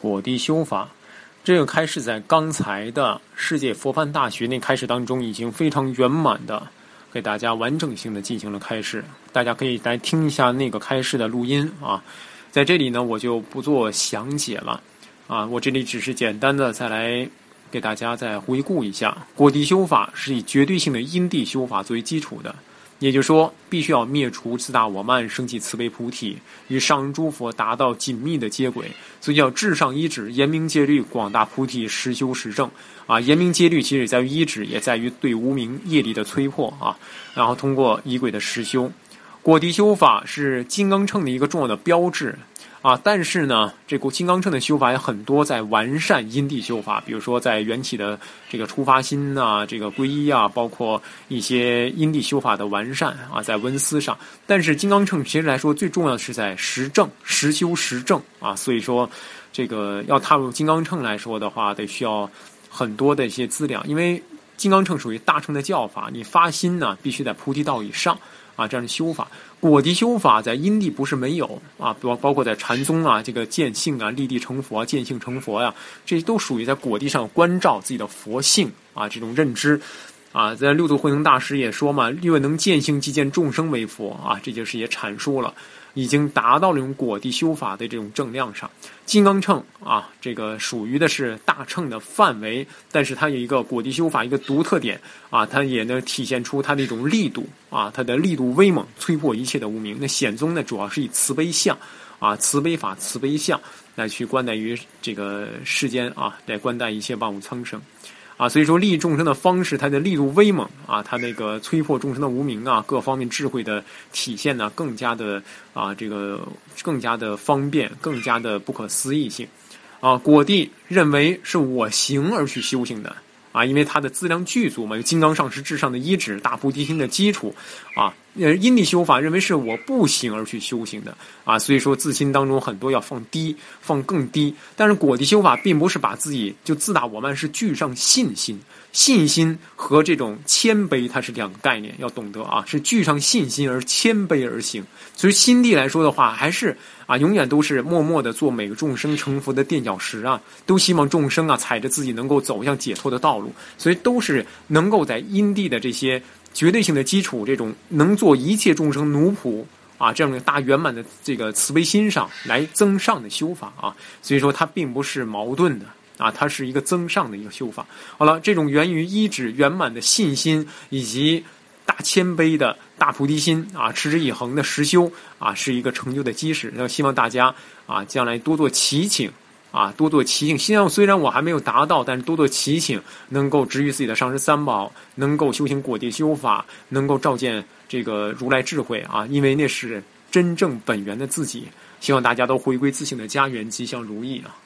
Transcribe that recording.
果地修法，这个开示在刚才的世界佛pháp大学那开示当中已经非常圆满的给大家完整性的进行了开示，大家可以来听一下那个开示的录音啊。在这里呢，我就不做详解了啊，我这里只是简单的再来给大家再回顾一下，果地修法是以绝对性的因地修法作为基础的。也就是说，必须要灭除自大我慢，升起慈悲菩提，与上人诸佛达到紧密的接轨。所以叫至上依止，严明戒律，广大菩提，实修实证啊。严明戒律其实也在于依止，也在于对无明业力的摧破啊。然后通过仪轨的实修，果地修法是金刚乘的一个重要的标志啊。但是呢，这个金刚乘的修法也很多在完善因地修法，比如说在缘起的这个出发心啊，这个皈依啊，包括一些因地修法的完善啊，在文思上。但是金刚乘其实来说，最重要的是在实证、实修、实证啊。所以说，这个要踏入金刚乘来说的话，得需要很多的一些资料，因为金刚乘属于大乘的教法，你发心呢必须在菩提道以上啊，这样的修法。果地修法在因地不是没有啊，包括在禅宗啊，这个见性啊、立地成佛啊、见性成佛呀，这都属于在果地上关照自己的佛性啊，这种认知啊。在六祖慧能大师也说嘛，若能见性即见众生为佛啊，这就是也阐述了，已经达到了这种果地修法的这种正量上。金刚乘啊，这个属于的是大乘的范围，但是它有一个果地修法一个独特点啊，它也能体现出它的一种力度啊，它的力度威猛，摧破一切的无明。那显宗呢，主要是以慈悲相啊、慈悲法、慈悲相来去观待于这个世间啊，来观待一切万物苍生啊。所以说利益众生的方式，它的力度威猛啊，它那个摧破众生的无明啊，各方面智慧的体现呢，更加的啊，这个更加的方便，更加的不可思议性啊。果地认为是我行而去修行的啊，因为它的资粮具足嘛，有金刚上师至上的依止，大菩提心的基础啊。因地修法认为是我不行而去修行的啊，所以说自心当中很多要放低，放更低。但是果地修法并不是把自己就自大我慢，是具上信心。信心和这种谦卑它是两个概念，要懂得啊，是具上信心而谦卑而行。所以心地来说的话，还是啊，永远都是默默的做每个众生成佛的垫脚石啊，都希望众生啊踩着自己能够走向解脱的道路，所以都是能够在因地的这些绝对性的基础，这种能做一切众生奴仆啊，这样的大圆满的这个慈悲心上来增上的修法啊，所以说它并不是矛盾的啊，它是一个增上的一个修法。好了，这种源于依止圆满的信心以及大谦卑的大菩提心啊，持之以恒的实修啊，是一个成就的基石。希望大家啊，将来多做祈请啊，多做祈请。希望虽然我还没有达到，但是多做祈请，能够执于自己的上师三宝，能够修行果地修法，能够照见这个如来智慧啊，因为那是真正本源的自己。希望大家都回归自性的家园，吉祥如意啊。